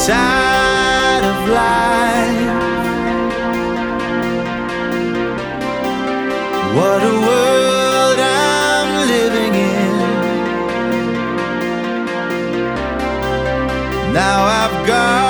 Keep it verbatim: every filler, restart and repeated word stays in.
tide of life. What a world I'm living in. Now I've got